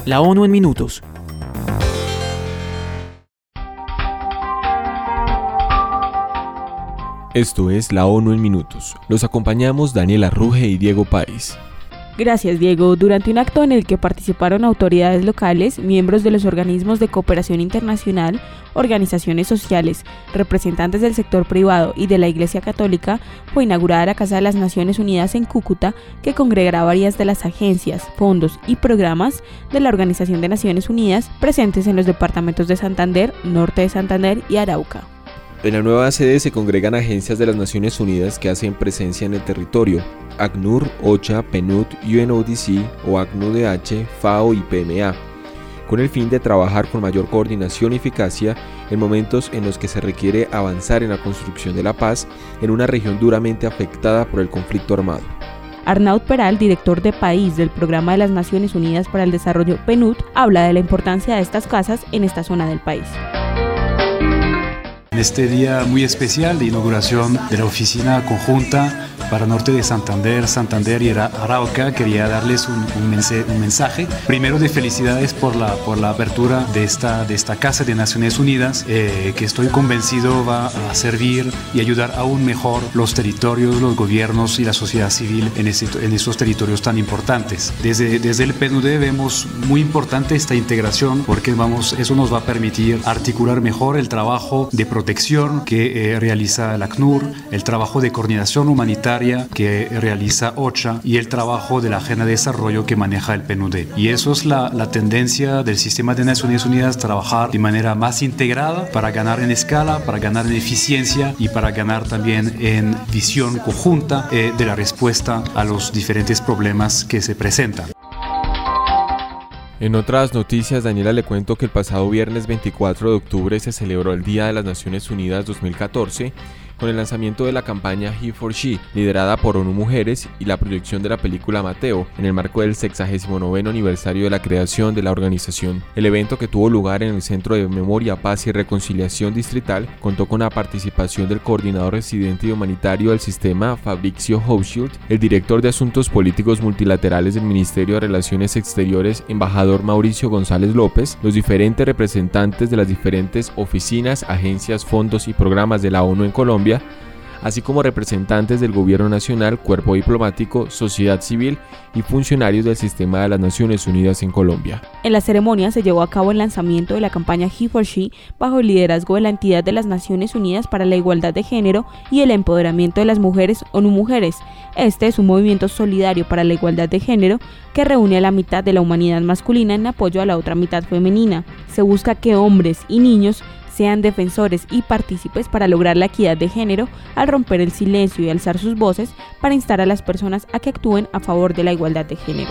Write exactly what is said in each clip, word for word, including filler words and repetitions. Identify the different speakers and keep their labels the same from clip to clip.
Speaker 1: La ONU en minutos.
Speaker 2: Esto es La ONU en minutos. Los acompañamos Daniela Ruge y Diego Páez.
Speaker 3: Gracias, Diego. Durante un acto en el que participaron autoridades locales, miembros de los organismos de cooperación internacional, organizaciones sociales, representantes del sector privado y de la Iglesia Católica, fue inaugurada la Casa de las Naciones Unidas en Cúcuta, que congregará varias de las agencias, fondos y programas de la Organización de Naciones Unidas presentes en los departamentos de Santander, Norte de Santander y Arauca.
Speaker 2: En la nueva sede se congregan agencias de las Naciones Unidas que hacen presencia en el territorio: ACNUR, OCHA, PNUD, U N O D C, O A C N U D H, FAO y P M A, con el fin de trabajar con mayor coordinación y eficacia en momentos en los que se requiere avanzar en la construcción de la paz en una región duramente afectada por el conflicto armado.
Speaker 3: Arnaud Peral, director de país del Programa de las Naciones Unidas para el Desarrollo PNUD, habla de la importancia de estas casas en esta zona del país.
Speaker 4: En este día muy especial de inauguración de la oficina conjunta para Norte de Santander, Santander y Arauca, quería darles un, un, mense, un mensaje. Primero, de felicidades por la, por la apertura de esta, de esta Casa de Naciones Unidas, eh, que estoy convencido va a servir y ayudar aún mejor los territorios, los gobiernos y la sociedad civil en, ese, en esos territorios tan importantes. Desde, desde el P N U D vemos muy importante esta integración, porque vamos, eso nos va a permitir articular mejor el trabajo de protección que eh, realiza la ACNUR, el trabajo de coordinación humanitaria que realiza OCHA y el trabajo de la Agenda de Desarrollo que maneja el P N U D. Y eso es la, la tendencia del sistema de Naciones Unidas, trabajar de manera más integrada para ganar en escala, para ganar en eficiencia y para ganar también en visión conjunta eh, de la respuesta a los diferentes problemas que se presentan.
Speaker 2: En otras noticias, Daniela, le cuento que el pasado viernes veinticuatro de octubre se celebró el Día de las Naciones Unidas dos mil catorce, con el lanzamiento de la campaña He for She, liderada por ONU Mujeres, y la proyección de la película Mateo, en el marco del sexagésimo noveno aniversario de la creación de la organización. El evento, que tuvo lugar en el Centro de Memoria, Paz y Reconciliación Distrital, contó con la participación del coordinador residente y humanitario del sistema, Fabrizio Hochschild, el director de Asuntos Políticos Multilaterales del Ministerio de Relaciones Exteriores, embajador Mauricio González López, los diferentes representantes de las diferentes oficinas, agencias, fondos y programas de la ONU en Colombia, así como representantes del Gobierno Nacional, Cuerpo Diplomático, sociedad civil y funcionarios del Sistema de las Naciones Unidas en Colombia.
Speaker 3: En la ceremonia se llevó a cabo el lanzamiento de la campaña He for She bajo el liderazgo de la entidad de las Naciones Unidas para la Igualdad de Género y el Empoderamiento de las Mujeres, ONU Mujeres. Este es un movimiento solidario para la igualdad de género que reúne a la mitad de la humanidad masculina en apoyo a la otra mitad femenina. Se busca que hombres y niños sean defensores y partícipes para lograr la equidad de género, al romper el silencio y alzar sus voces para instar a las personas a que actúen a favor de la igualdad de género.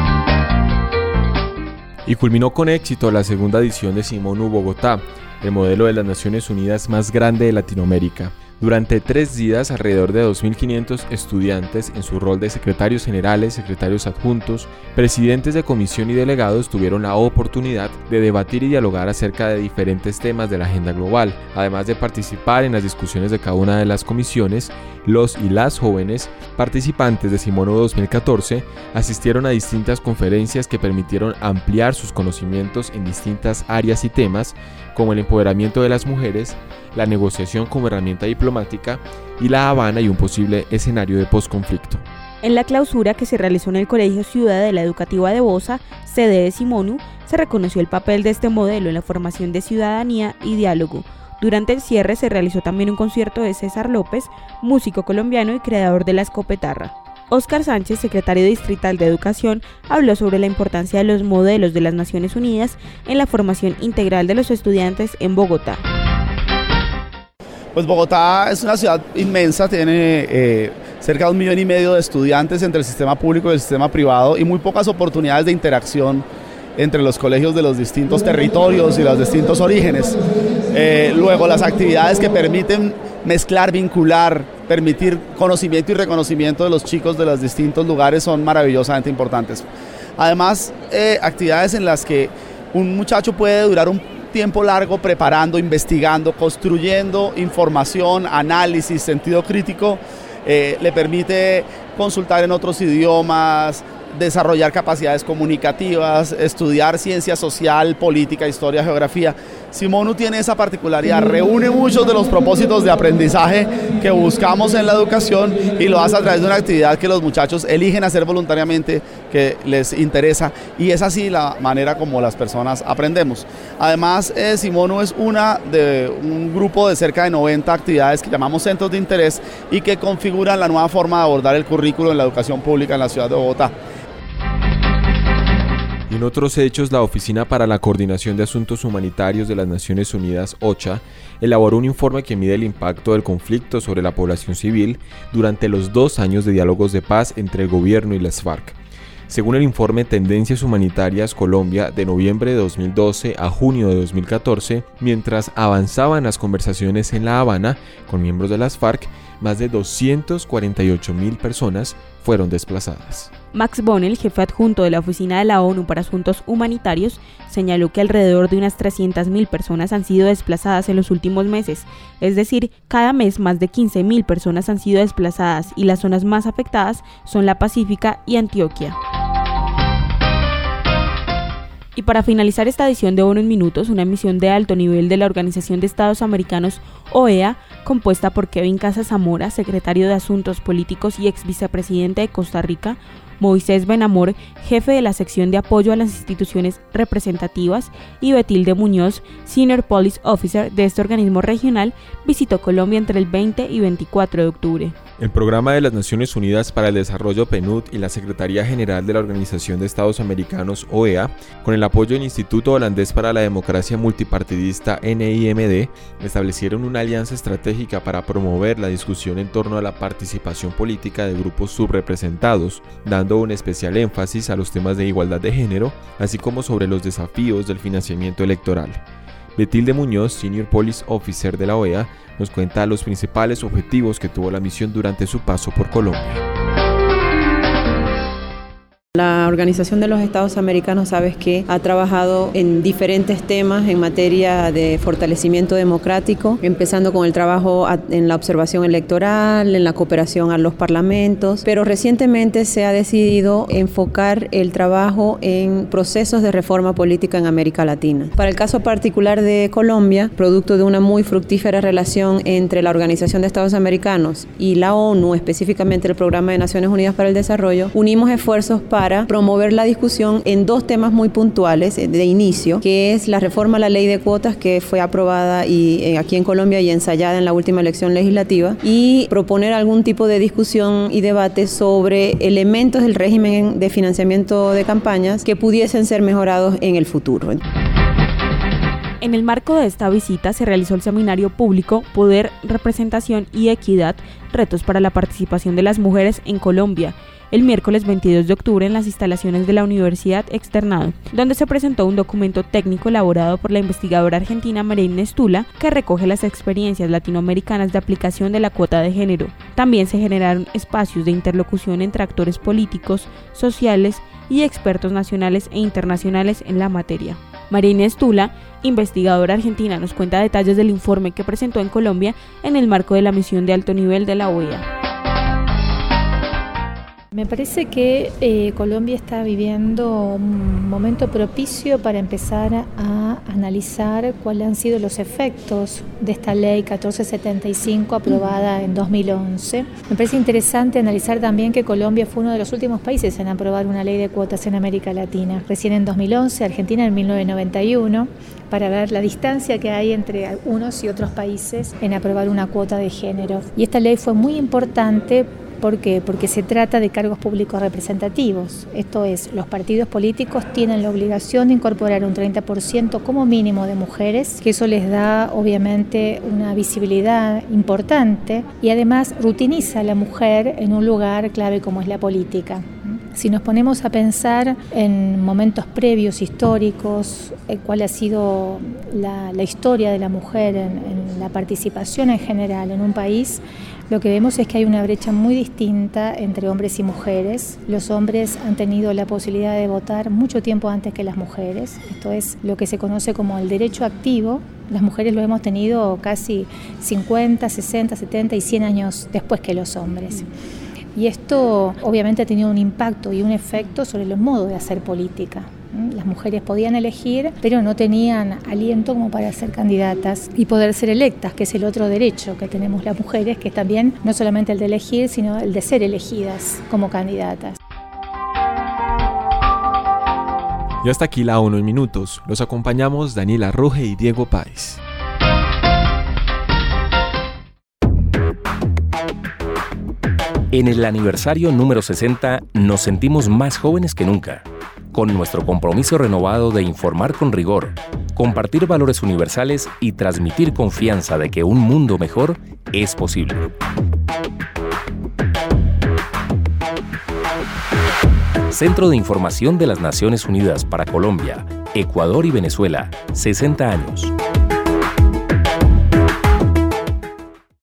Speaker 2: Y culminó con éxito la segunda edición de Simonu Bogotá, el modelo de las Naciones Unidas más grande de Latinoamérica. Durante tres días, alrededor de dos mil quinientos estudiantes, en su rol de secretarios generales, secretarios adjuntos, presidentes de comisión y delegados, tuvieron la oportunidad de debatir y dialogar acerca de diferentes temas de la agenda global. Además de participar en las discusiones de cada una de las comisiones, los y las jóvenes participantes de Simonu dos mil catorce asistieron a distintas conferencias que permitieron ampliar sus conocimientos en distintas áreas y temas, como el empoderamiento de las mujeres, la negociación como herramienta diplomática y La Habana y un posible escenario de posconflicto.
Speaker 3: En la clausura, que se realizó en el Colegio Ciudadela Educativa de Bosa, sede de Simonu, se reconoció el papel de este modelo en la formación de ciudadanía y diálogo. Durante el cierre se realizó también un concierto de César López, músico colombiano y creador de la escopetarra. Óscar Sánchez, secretario distrital de Educación, habló sobre la importancia de los modelos de las Naciones Unidas en la formación integral de los estudiantes en Bogotá.
Speaker 5: Pues Bogotá es una ciudad inmensa, tiene eh, cerca de un millón y medio de estudiantes entre el sistema público y el sistema privado y muy pocas oportunidades de interacción entre los colegios de los distintos territorios y los distintos orígenes. Eh, luego, las actividades que permiten mezclar, vincular, permitir conocimiento y reconocimiento de los chicos de los distintos lugares son maravillosamente importantes. Además, eh, actividades en las que un muchacho puede durar un tiempo largo preparando, investigando, construyendo información, análisis, sentido crítico, eh, le permite consultar en otros idiomas, desarrollar capacidades comunicativas, estudiar ciencia social, política, historia, geografía. Simonu tiene esa particularidad, reúne muchos de los propósitos de aprendizaje que buscamos en la educación y lo hace a través de una actividad que los muchachos eligen hacer voluntariamente, que les interesa, y es así la manera como las personas aprendemos. Además, eh, Simonu es una de un grupo de cerca de noventa actividades que llamamos centros de interés y que configuran la nueva forma de abordar el currículo en la educación pública en la ciudad de Bogotá.
Speaker 2: Y en otros hechos, la Oficina para la Coordinación de Asuntos Humanitarios de las Naciones Unidas, OCHA, elaboró un informe que mide el impacto del conflicto sobre la población civil durante los dos años de diálogos de paz entre el gobierno y las FARC. Según el informe Tendencias Humanitarias Colombia de noviembre de dos mil doce a junio de dos mil catorce, mientras avanzaban las conversaciones en La Habana con miembros de las FARC, más de doscientas cuarenta y ocho mil personas fueron desplazadas.
Speaker 3: Max Bonnell, jefe adjunto de la Oficina de la ONU para Asuntos Humanitarios, señaló que alrededor de unas trescientas mil personas han sido desplazadas en los últimos meses, es decir, cada mes más de quince mil personas han sido desplazadas y las zonas más afectadas son la Pacífica y Antioquia. Y para finalizar esta edición de ONU en Minutos, una misión de alto nivel de la Organización de Estados Americanos, O E A, compuesta por Kevin Casas Zamora, secretario de Asuntos Políticos y ex vicepresidente de Costa Rica, Moisés Benamor, jefe de la sección de apoyo a las instituciones representativas, y Betilde Muñoz, Senior Policy Officer de este organismo regional, visitó Colombia entre el veinte y veinticuatro de octubre.
Speaker 2: El Programa de las Naciones Unidas para el Desarrollo PNUD y la Secretaría General de la Organización de Estados Americanos, O E A, con el apoyo del Instituto Holandés para la Democracia Multipartidista N I M D, establecieron una alianza estratégica para promover la discusión en torno a la participación política de grupos subrepresentados, dando un especial énfasis a los temas de igualdad de género, así como sobre los desafíos del financiamiento electoral. Betilde Muñoz, Senior Policy Officer de la O E A, nos cuenta los principales objetivos que tuvo la misión durante su paso por Colombia.
Speaker 1: La Organización de los Estados Americanos, sabes que ha trabajado en diferentes temas en materia de fortalecimiento democrático, empezando con el trabajo en la observación electoral, en la cooperación a los parlamentos, pero recientemente se ha decidido enfocar el trabajo en procesos de reforma política en América Latina. Para el caso particular de Colombia, producto de una muy fructífera relación entre la Organización de Estados Americanos y la ONU, específicamente el Programa de Naciones Unidas para el Desarrollo, unimos esfuerzos para para promover la discusión en dos temas muy puntuales de inicio, que es la reforma a la ley de cuotas que fue aprobada y, eh, aquí en Colombia y ensayada en la última elección legislativa, y proponer algún tipo de discusión y debate sobre elementos del régimen de financiamiento de campañas que pudiesen ser mejorados en el futuro.
Speaker 3: En el marco de esta visita se realizó el seminario público Poder, Representación y Equidad, retos para la participación de las mujeres en Colombia, el miércoles veintidós de octubre en las instalaciones de la Universidad Externado, donde se presentó un documento técnico elaborado por la investigadora argentina Marina Stula, que recoge las experiencias latinoamericanas de aplicación de la cuota de género. También se generaron espacios de interlocución entre actores políticos, sociales y expertos nacionales e internacionales en la materia. Marina Stula, investigadora argentina, nos cuenta detalles del informe que presentó en Colombia en el marco de la misión de alto nivel de la O E A.
Speaker 6: Me parece que eh, Colombia está viviendo un momento propicio para empezar a analizar cuáles han sido los efectos de esta ley catorce setenta y cinco aprobada en dos mil once. Me parece interesante analizar también que Colombia fue uno de los últimos países en aprobar una ley de cuotas en América Latina. Recién en dos mil once, Argentina en mil novecientos noventa y uno, para ver la distancia que hay entre unos y otros países en aprobar una cuota de género. Y esta ley fue muy importante. ¿Por qué? Porque se trata de cargos públicos representativos. Esto es, los partidos políticos tienen la obligación de incorporar un treinta por ciento como mínimo de mujeres, que eso les da obviamente una visibilidad importante y además rutiniza a la mujer en un lugar clave como es la política. Si nos ponemos a pensar en momentos previos históricos, cuál ha sido la, la historia de la mujer en, en la participación en general en un país, lo que vemos es que hay una brecha muy distinta entre hombres y mujeres. Los hombres han tenido la posibilidad de votar mucho tiempo antes que las mujeres. Esto es lo que se conoce como el derecho activo. Las mujeres lo hemos tenido casi cincuenta, sesenta, setenta y cien años después que los hombres. Y esto obviamente ha tenido un impacto y un efecto sobre los modos de hacer política. Las mujeres podían elegir, pero no tenían aliento como para ser candidatas y poder ser electas, que es el otro derecho que tenemos las mujeres, que es también no solamente el de elegir, sino el de ser elegidas como candidatas.
Speaker 2: Y hasta aquí la ONU en minutos. Los acompañamos Daniela Ruge y Diego Páez.
Speaker 7: En el aniversario número sesenta nos sentimos más jóvenes que nunca, con nuestro compromiso renovado de informar con rigor, compartir valores universales y transmitir confianza de que un mundo mejor es posible. Centro de Información de las Naciones Unidas para Colombia, Ecuador y Venezuela, sesenta años.